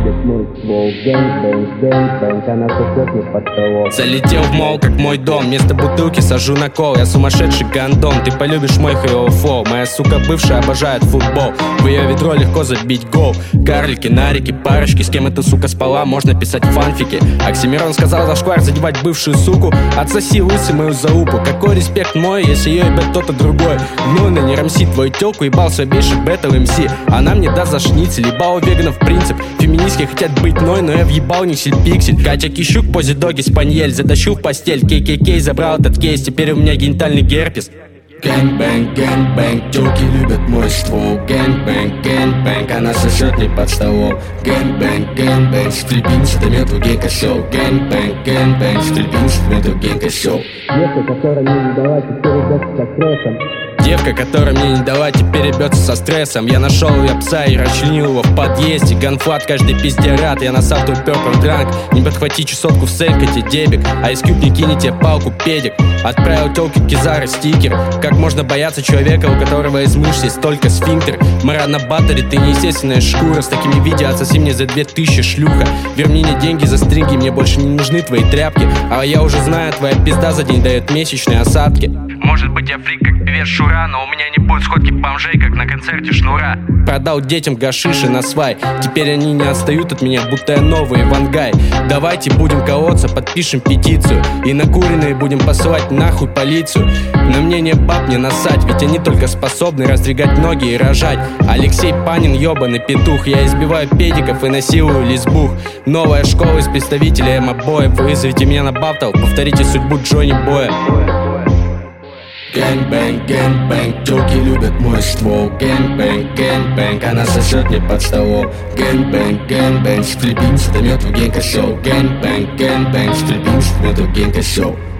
любит мой ствол. Гэнг, бэнг, бэнг, она сосет мне под столом. Залетел в мол, как мой дом. Вместо бутылки сажу на кол. Я сумасшедший гандон, ты полюбишь мой херовый флоу. Моя сука бывшая обожает футбол. В ее ведро легко забить гол. Карлики, нарики, парочки. С кем эта сука спала, можно писать фанфики. Оксимирон сказал зашквар задевать бывшую суку. Отсоси лысый мою заупу. Какой респект мой, если ее ебет кто-то другой. Гнойно не рамси твою телку, ебал слабейший бэтл МС. Она мне даст за шницель, ебал у веганов принцип. Феминистки хотят быть ной, но я въебал не пиксель. Катя Кищук в позе доги спаньель. Затащил в постель, кей-кей-кей, забрал этот кейс. Теперь у меня генитальный герпес. Гэнг-бэнг, тёлки любят мой ствол. Гэнг-бэнг, она сосет мне под столом. Гэнг-бэнг, стрельбинцы, да мету гей-косёл. Гэнг-бэнг, стрельбинцы, да мету гей-косёл. Девка, которая мне не дала, теперь ебется со стрессом. Я нашел ее пса и расчленил его в подъезде. Ганфлат каждый пизде рад. Я насал твой пёрпер дранк. Не подхвати чесотку в сейфкоте дебик. А из кюб не кинет тебе палку педик. Отправил тёлке Кизары стикер. Как можно бояться человека, у которого из мышц есть только сфинктер? Мара на батаре, ты неестественная шкура. С такими видео отсоси мне за 2000, шлюха. Верни мне деньги за стринги, мне больше не нужны твои тряпки. А я уже знаю, твоя пизда за день дает месячные осадки. Может быть я фрик, как певец Шура, но у меня не будет сходки бомжей, как на концерте Шнура. Продал детям гашиши на свай. Теперь они не отстают от меня, будто я новый Ивангай. Давайте будем колоться, подпишем петицию. И накуренные будем посылать нахуй полицию. На мнение баб не насать, ведь они только способны раздвигать ноги и рожать. Алексей Панин ебаный петух. Я избиваю педиков и насилую лесбух. Новая школа из представителей обоев. Вызовите меня на баттл, повторите судьбу Джонни Боя. Гэнг-бэнг, тёлки любят мой ствол. Гэнг-бэнг, она сосет мне под столом. Гэнг-бэнг, стрельбинцы, да мету гей-косёл. Гэнг-бэнг, стрельбинцы, да мету гей-косёл.